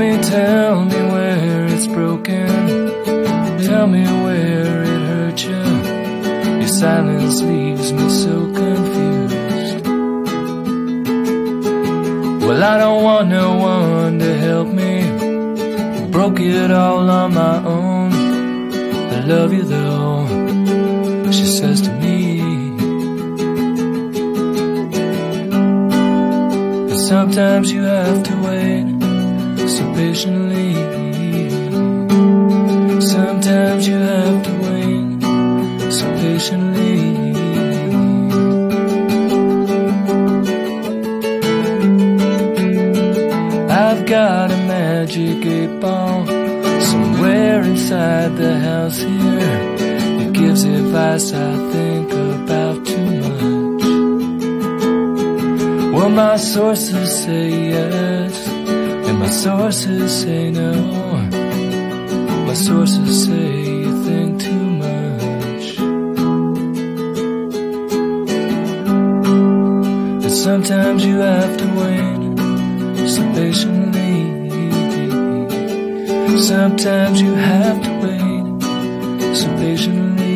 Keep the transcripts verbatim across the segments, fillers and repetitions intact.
me, tell me where it's broken. Tell me where it hurt you. Your silence leaves me so confused. Well, I don't want no one to help me. Broke it all on my own. I love you though, she says to me. But sometimes you have to wait so patiently. Sometimes you have to wait so patiently. I've got a magic eight ball somewhere inside the house here. It gives advice I think about too much. Well, my sources say yes, and my sources say no. My sources say you think too much. And sometimes you have to wait so patiently. Sometimes you have to wait so patiently.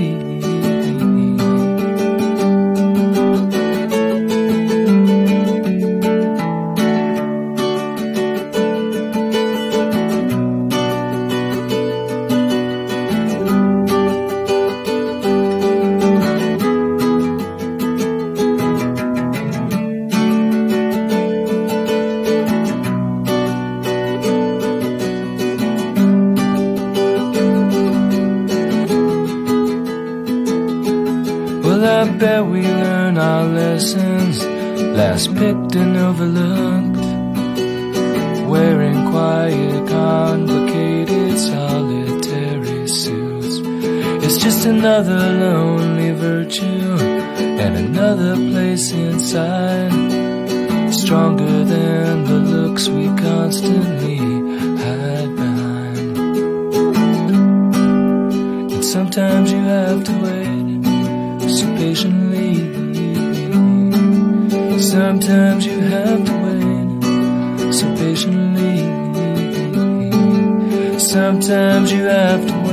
I bet we learn our lessons, last picked and overlooked. Wearing quiet, complicated, solitary suits. It's just another lonely virtue and another place inside, stronger than the looks we constantly hide behind. And sometimes you have to wait so patiently. Sometimes you have to wait so patiently. Sometimes you have to